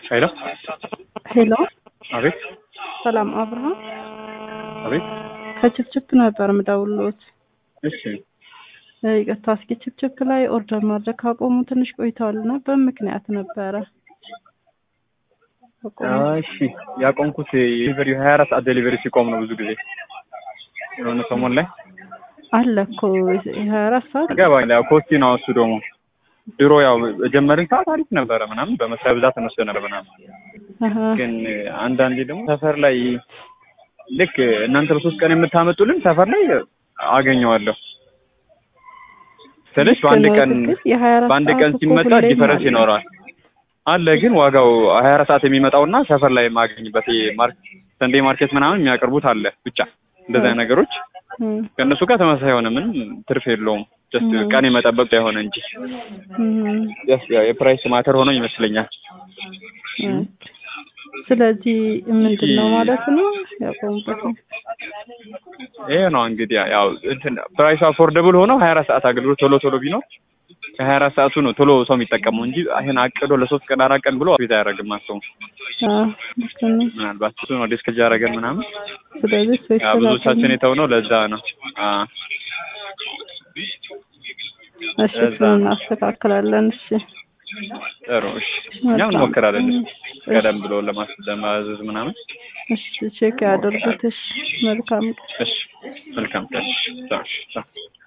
ሄሎ ሄሎ አቤት ሰላም አብርሃም አቤት ከችፕችፕ ነበር የምደውልዎት። እሺ ይቅርታ እስኪ ችፕችፕ ላይ ኦርደር ማድረግ ካቆሙ ትንሽ ቆይተዋልና በምክንያት ነበረ እሺ ያቆምኩት ዴሊቨሪ 24 ሰዓት ዴሊቨሪ ሲቆም ነው። ብዙ ጊዜ የሆነ ሰሞን ላይ አለ እኮ 24 ሰዓት ገባኝ። ያው ኮስቲ ነው እሱ ደግሞ ድሮ ያው ጀመርን ሰዓት አሪፍ ነበረ ምናምን በመስሪያ ብዛት እንወስድ ነበር ምናምን። ግን አንዳንዴ ደግሞ ሰፈር ላይ ልክ እናንተ በሶስት ቀን የምታመጡልን ሰፈር ላይ አገኘዋለሁ ስለዚህ በአንድ ቀን ሲመጣ ዲፈረንስ ይኖራል አለ። ግን ዋጋው 24 ሰዓት የሚመጣውና ሰፈር ላይ የማገኝበት ሰንዴ ማርኬት ምናምን የሚያቀርቡት አለ። ብቻ እንደዛ ነገሮች ከነሱ ጋር ተመሳሳይ ሆነ ምን ትርፍ የለውም። ጀስት ቀን የመጠበቅ አይሆነ እንጂ ጀስት የፕራይስ ማተር ሆኖ ይመስለኛል። ስለዚህ ምንድነው ማለት ነው ያቆምኩት? ይሄ ነው እንግዲህ ያው እንትን ፕራይስ አፎርደብል ሆኖ 24 ሰዓት አገልግሎት ቶሎ ቢኖር ከ24 ሰዓቱ ነው ቶሎ ሰው የሚጠቀመው እንጂ አይን አቅዶ ለ3 ቀን 4 ቀን ብሎ ቤት አያደርግም። አሰው ምናልባት እሱ ነው ዲስከጅ ያደረገን ምናምን። ስለዚህ ብዙዎቻችን የተውነው ለዛ ነው። እሺ እናስተካክላለን። እሺ ጥሩ እሺ እኛም እንሞክራለን ቀደም ብሎ ለማዘዝ ምናምን። እሺ ቼክ ያድርጉት። እሺ መልካም እሺ መልካም እሺ